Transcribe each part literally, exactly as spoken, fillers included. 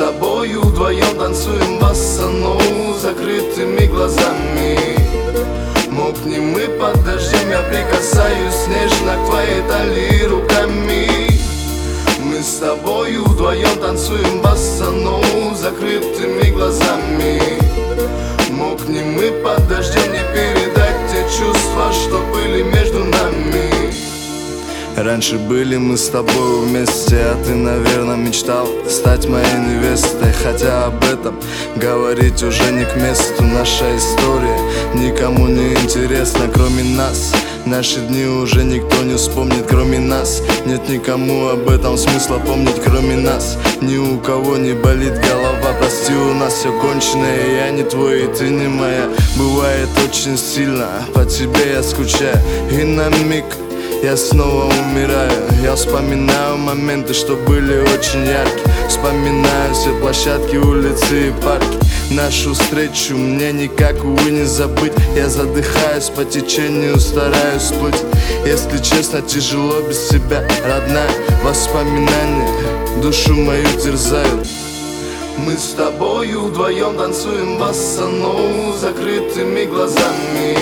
тобою вдвоем танцуем боссанову закрытыми глазами. Мокнем мы под дождем, я прикасаюсь нежно к твоей талии руками. Мы с тобою вдвоем танцуем боссанову закрытыми глазами. Мокнем мы под дождем, не передать те чувства, что были между нами. Раньше были мы с тобой вместе, а ты, наверное, мечтал стать моей невестой. Хотя об этом говорить уже не к месту. Наша история никому не интересна, кроме нас. Наши дни уже никто не вспомнит, кроме нас. Нет никому об этом смысла помнить, кроме нас. Ни у кого не болит голова. Прости, у нас все кончено, и я не твой, и ты не моя. Бывает очень сильно, по тебе я скучаю, и на миг я снова умираю. Я вспоминаю моменты, что были очень яркие. Вспоминаю все площадки, улицы и парки. Нашу встречу мне никак, увы, не забыть. Я задыхаюсь по течению, стараюсь плыть. Если честно, тяжело без тебя, родная. Воспоминания душу мою терзают. Мы с тобою вдвоем танцуем боссанову закрытыми глазами.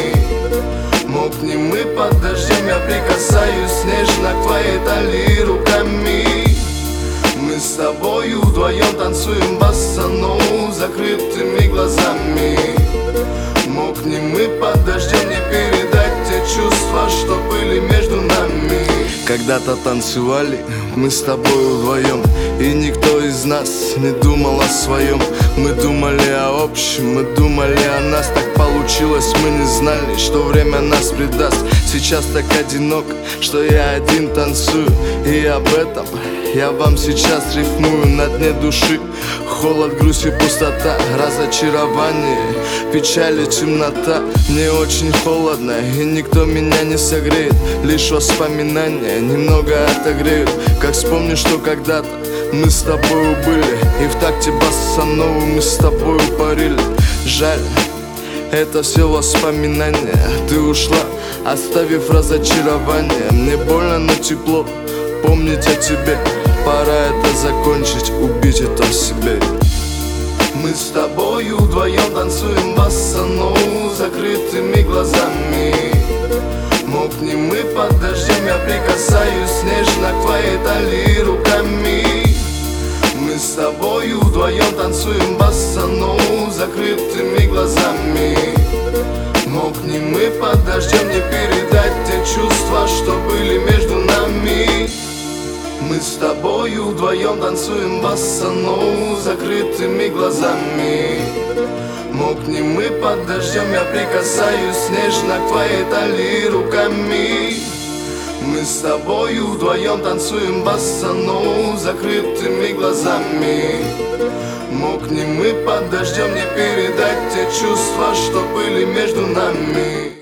Мокнем мы под дождем, я прикасаюсь нежно к твоей талии руками. Мы с тобою вдвоем танцуем боссанову закрытыми глазами. Мокнем мы под дождем, не передать те чувства, что были между нами. Когда-то танцевали мы с тобой вдвоем, и никто из нас не думал о своем. Мы думали о общем, мы думали о нас. Так получилось, мы не знали, что время нас предаст. Сейчас так одинок, что я один танцую, и об этом я вам сейчас рифмую. На дне души холод, грусть и пустота, разочарование, печаль и темнота. Мне очень холодно, и никто меня не согреет. Лишь воспоминания немного отогреют. Как вспомню, что когда-то мы с тобою были, и в такте боссанову мы с тобою парили. Жаль, это все воспоминания. Ты ушла, оставив разочарование. Мне больно, но тепло помнить о тебе. Пора это закончить, убить это в себе. Мы с тобою вдвоем танцуем боссанову закрытыми глазами. Мокнем мы под дождем, я прикасаюсь нежно к твоей талии руками. Мы с тобою вдвоем танцуем боссанову закрытыми глазами. Мокнем мы под дождем, не передать те чувства, что были между нами. Мы с тобою вдвоем танцуем боссанову закрытыми глазами. Мокнем мы под дождем, я прикасаюсь нежно к твоей талии руками. Мы с тобою вдвоем танцуем боссанову закрытыми глазами. Мокнем мы под дождем, не передать те чувства, что были между нами.